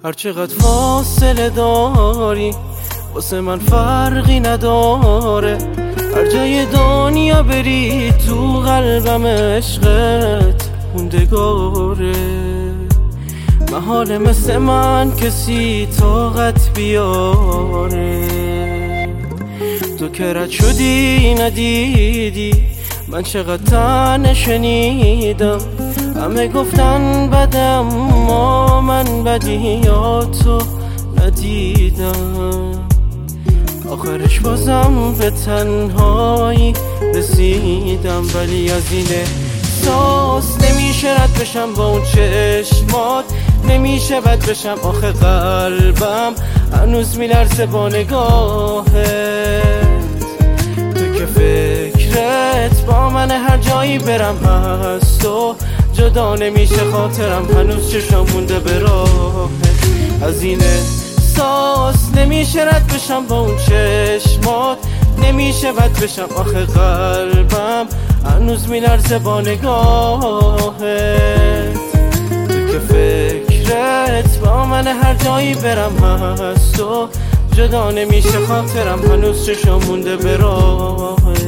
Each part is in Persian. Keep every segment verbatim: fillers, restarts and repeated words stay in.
هر چقدر فاصله داری واسه من فرقی نداره، هر جای دنیا بری تو قلبم عشقت موندگاره. محاله مثل من کسی طاقت بیاره، تو که رد شدی ندیدی من چقدر تنه شنیدم. همه گفتن بدم ما من بدیاتو ندیدم، آخرش بازم به تنهایی رسیدم. ولی از این احساس نمیشه رد بشم با اون چشمات، نمیشه بد بشم آخه قلبم هنوز میلرزه با نگاهت. تو که فکرت با من هر جایی برم هست و جدا نمیشه خاطرم هنوز چشم مونده به راهت. از این احساس نمیشه رد بشم با اون چشمات، نمیشه بد بشم آخه قلبم هنوز میلرزه با نگاهت. تو که فکرت با من هر جایی برم هست و جدا نمیشه خاطرم هنوز چشم مونده به راهت.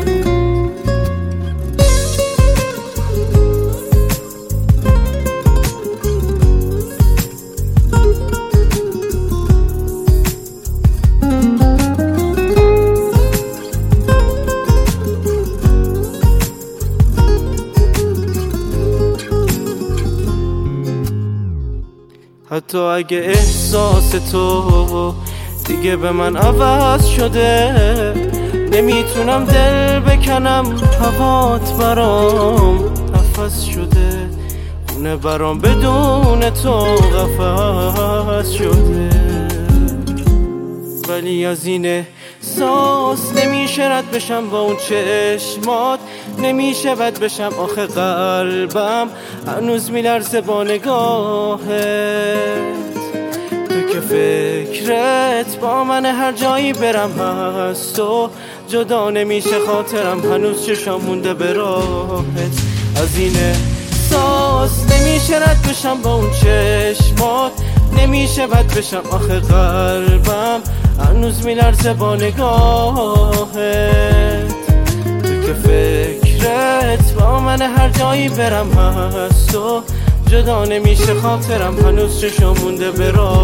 حتی اگه احساس تو دیگه به من عوض شده، نمیتونم دل بکنم هوات برام نفس شده، خونه برام بدون تو قفس شده. ولی از این احساس نمیشه رد بشم با اون چشمات، نمیشه بد بشم آخه قلبم هنوز میلرزه با نگاهت. تو که فکرت با من هر جایی برم هست و جدا نمیشه خاطرم هنوز چشم مونده به راهت. از این احساس نمیشه رد بشم با اون چشمات، نمیشه بد بشم آخه قلبم هنوز میلرزه با نگاهت. تو که فکرت با من هر جایی برم هست و جدا نمیشه خاطرم هنوز چشم مونده به راه.